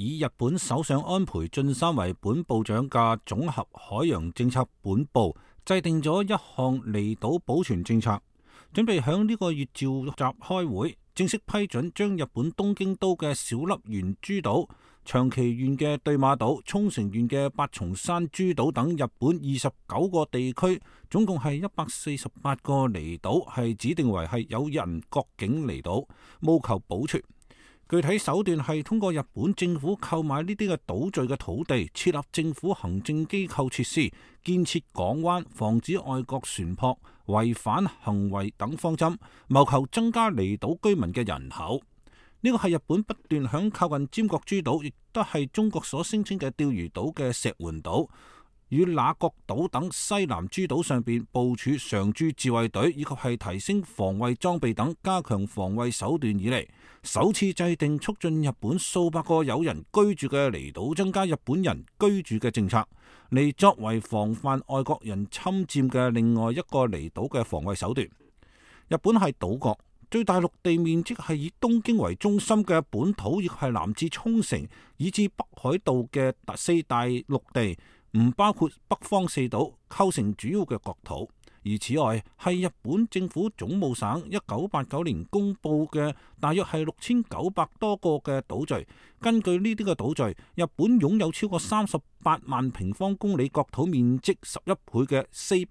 以日本首相安倍晉三為本部長嘅總合海洋政策本部制定咗一項離島保存政策，準備響呢個月召集開會，正式批准將日本東京都嘅小笠原諸島、長崎縣嘅對馬島、沖繩縣嘅八重山諸島等日本29個地區，總共係148個離島，係指定為係有人國境離島，務求保存。具體手段係通過日本政府購買呢啲嘅島嶼嘅土地，設立政府行政機構設施，建設港灣，防止外國船舶違反行為等方針，謀求增加離島居民嘅人口。呢個係日本不斷響靠近尖閣諸島，亦都係中國所聲稱嘅釣魚島嘅石垣島與那國島等西南諸島上邊部署常駐自衛隊，以及係提升防衛裝備等，加強防衛手段以嚟，首次制定促進日本數百個有人居住嘅離島增加日本人居住嘅政策，嚟作為防範外國人侵佔嘅另外一個離島嘅防衛手段。日本係島國，最大陸地面積係以東京為中心嘅本土，亦係南至沖繩以至北海道嘅4大陸地，唔包括北方4島，構成主要嘅國土。而此外係日本政府總務省1989年公布嘅大約係6900多個嘅島嶼。根據呢啲嘅島嶼，日本擁有超過38萬平方公里國土面積11倍嘅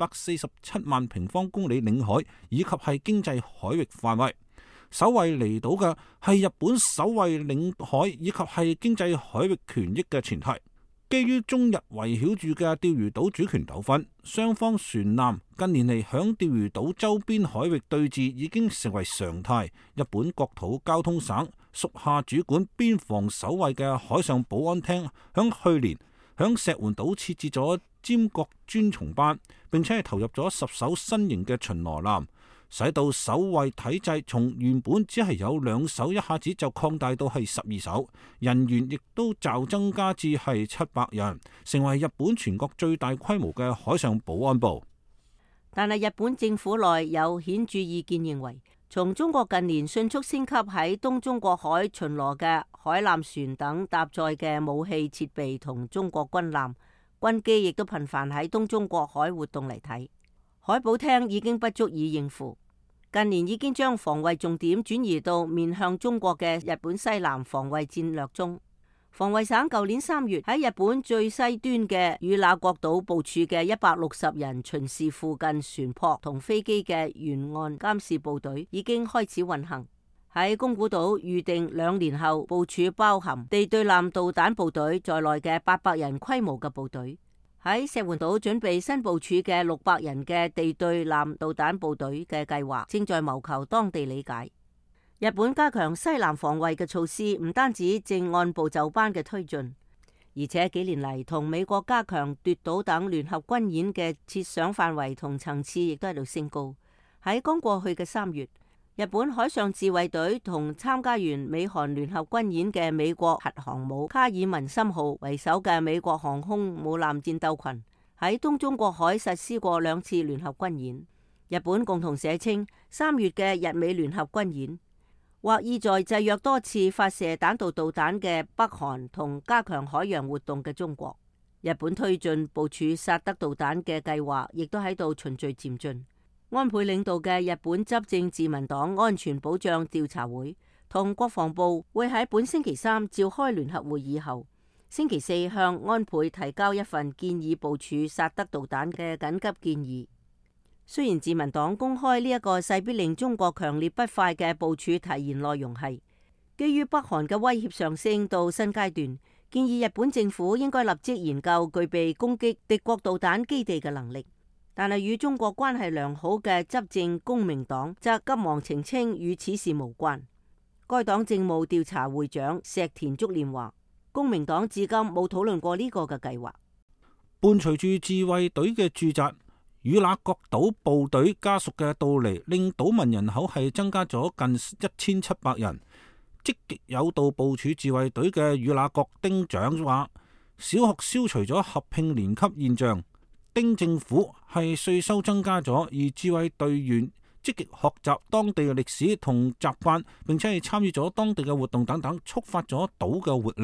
447萬平方公里領海，以及係經濟海域範圍。守衛離島嘅係日本守衛領海以及係經濟海域權益嘅前提。基於中日圍繞住嘅釣魚島主權糾紛，雙方船艦近年嚟響釣魚島周邊海域對峙已經成為常態。日本國土交通省屬下主管邊防守衛嘅海上保安廳響去年響石垣島設置咗尖閣專松班，並且係投入咗10艘新型嘅巡邏艦，使到守衛體制從原本只係有2艘，一下子就擴大到係12艘，人員亦都驟增加至係700人，成為日本全國最大規模嘅海上保安部。 但係日本政府內有顯著意見認為，從中國近年迅速升級喺東中國海巡邏嘅海艦船等搭載嘅武器設備同中國軍艦、軍機亦都頻繁喺東中國海活動嚟睇，海保廳已經不足以應付。近年已經將防衛重點轉移到面向中國嘅日本西南防衛戰略中。防衛省舊年3月喺日本最西端嘅與那國島部署嘅160人巡視附近船舶同飛機嘅沿岸監視部隊已經開始運行。喺宮古島預定2年後部署包含地對艦導彈部隊在內嘅800人規模嘅部隊。喺石垣島準備新部署嘅600人嘅地對艦導彈部隊嘅計劃正在謀求當地理解。日本加強西南防衛嘅措施唔單止正按部就班嘅推進，而且幾年嚟同美國加強奪島等聯合軍演嘅設想範圍同層次亦都喺度升高。喺剛過去嘅3月，日本海上自衛隊同參加完美韓聯合軍演嘅美國核航母卡爾文森號為首嘅美國航空母艦戰鬥群喺東中國海實施過2次聯合軍演。日本共同社稱3月嘅日美聯合軍演或意在制約多次發射彈道導彈嘅北韓同加強海洋活動嘅中國。日本推進部署薩德導彈嘅計劃亦都喺度循序漸進。安倍領導嘅日本執政自民黨安全保障調查會同國防部會喺本星期3召開聯合會議後，星期4向安倍提交一份建議部署薩德導彈嘅緊急建議。雖然自民黨公開呢一個勢必令中國強烈不快嘅部署提言內容係基於北韓嘅威脅上升到新階段，建議日本政府應該立即研究具備攻擊敵國導彈基地嘅能力。但係與中國關係良好嘅執政公明黨則急忙澄清與此事無關。該黨政務調查會長石田竹蓮話，公明黨至今冇討論過呢個嘅計劃。 伴隨住自衛隊嘅駐紮與那國島部隊家屬嘅到嚟，令島民人口係增加咗近1700人。積極有道部署自衛隊嘅與那國町長話，小學消除咗合併年級現象。町政府係稅收增加咗，而自衛隊員積極學習當地嘅歷史同習慣，並且係參與咗當地嘅活動等等，觸發咗島嘅活力。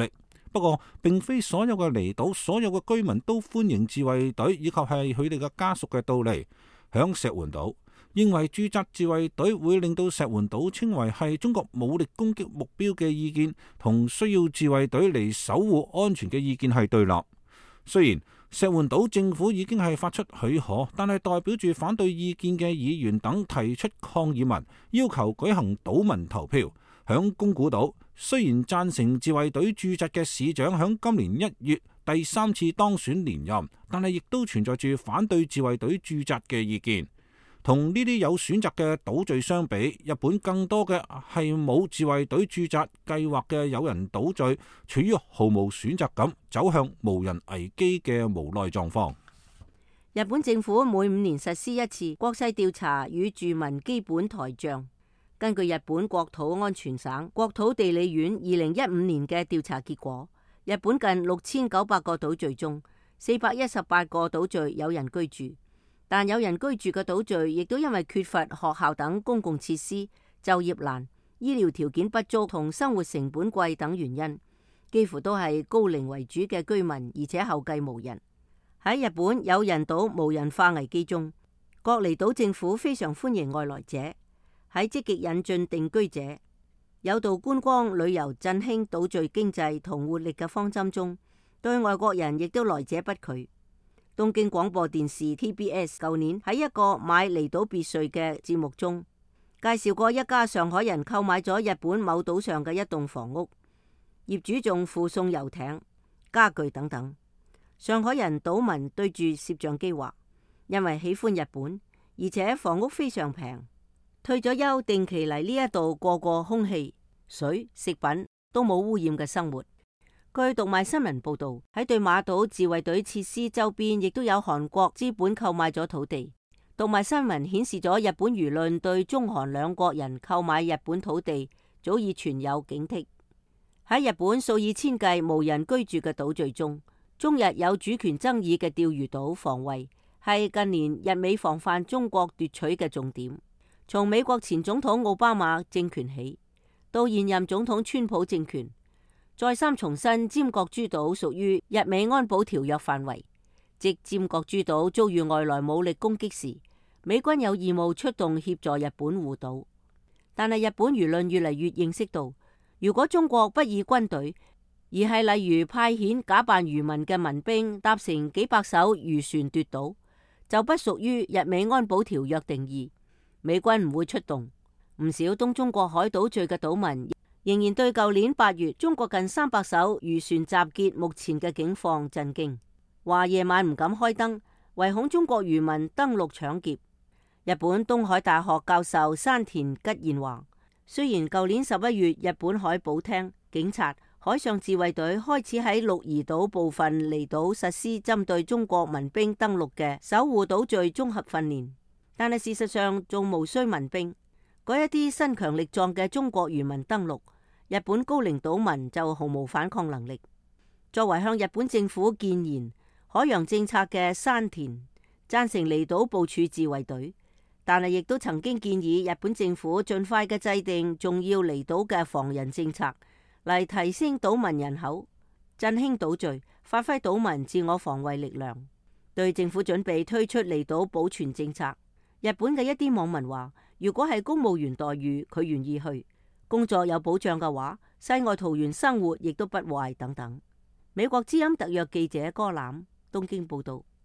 不過，並非所有嘅離島、所有嘅居民都歡迎自衛隊以及係佢哋嘅家屬嘅到嚟。響石垣島，認為駐紮自衛隊會令到石垣島稱為係中國武力攻擊目標嘅意見，同需要自衛隊嚟守護安全嘅意見係對立。雖然石垣島政府已經係發出許可，但係代表住反對意見嘅議員等提出抗議文，要求舉行島民投票。響宮古島，雖然贊成自衛隊駐紮嘅市長響今年1月第3次當選連任，但係亦都存在住反對自衛隊駐紮嘅意見。同呢啲有選擇嘅島嶼相比，日本更多嘅係冇自衛隊駐紮計劃嘅有人島嶼，處於毫無選擇咁走向無人危機嘅無奈狀況。 日本政府每5年實施一次國勢調查與住民基本台帳。根據日本國土安全省國土地理院2015年嘅調查結果，日本近6900個島嶼中，418個島嶼有人居住，但有人居住嘅島嶼亦都因為缺乏學校等公共設施、就業難、醫療條件不足同生活成本貴等原因，幾乎都係高齡為主嘅居民，而且後繼無人。喺日本有人島無人化危機中，各離島政府非常歡迎外來者。喺積極引進定居者、有道觀光旅遊振興島嶼經濟同活力嘅方針中，對外國人亦都來者不拒。東京廣播電視 TBS 舊年喺一個買離島別墅嘅節目中，介紹過一家上海人購買咗日本某島上嘅一棟房屋，業主仲附送遊艇、家具等等。上海人島民對住攝像機話，因為喜歡日本，而且房屋非常平。退咗休，定期嚟呢一度過空氣、水、食品都冇污染嘅生活。據讀賣新聞報道，喺對馬島自衛隊設施周邊，亦都有韓國資本購買咗土地。讀賣新聞顯示咗日本輿論對中韓兩國人購買日本土地早已存有警惕。喺日本數以千計無人居住嘅島嶼中，中日有主權爭議嘅釣魚島防衛係近年日美防範中國奪取嘅重點。從美國前總統奧巴馬政權起，到現任總統川普政權，再三重申尖閣諸島屬於日美安保條約範圍。即尖閣諸島遭遇外來武力攻擊時，美軍有義務出動協助日本護島。但係日本輿論越嚟越認識到，如果中國不以軍隊，而係例如派遣假扮漁民嘅民兵搭乘幾百艘漁船奪島，就不屬於日美安保條約定義。美軍唔會出動。唔少東中國海島嶼嘅島民仍然對舊年8月中國近300艘漁船集結目前嘅境況震驚，話夜晚唔敢開燈，唯恐中國漁民登陸搶劫。日本東海大學教授山田吉彥話，雖然舊年11月日本海保廳、警察、海上自衛隊開始喺鹿兒島部分離島實施針對中國民兵登陸嘅守護島嶼綜合訓練，但係事實上仲無需民兵。嗰一啲身強力壯嘅中國漁民登陸，日本高齡島民就毫無反抗能力。作為向日本政府建言海洋政策嘅山田，贊成離島部署自衛隊，但係亦都曾經建議日本政府盡快嘅制定重要離島嘅防人政策，嚟提升島民人口，振興島嶼，發揮島民自我防衛力量。對政府準備推出離島保全政策，日本嘅一啲網民話，如果係公務員待遇，佢願意去；工作有保障嘅話，世外桃源生活亦都不壞等等。美國之音特約記者柯欖東京報道。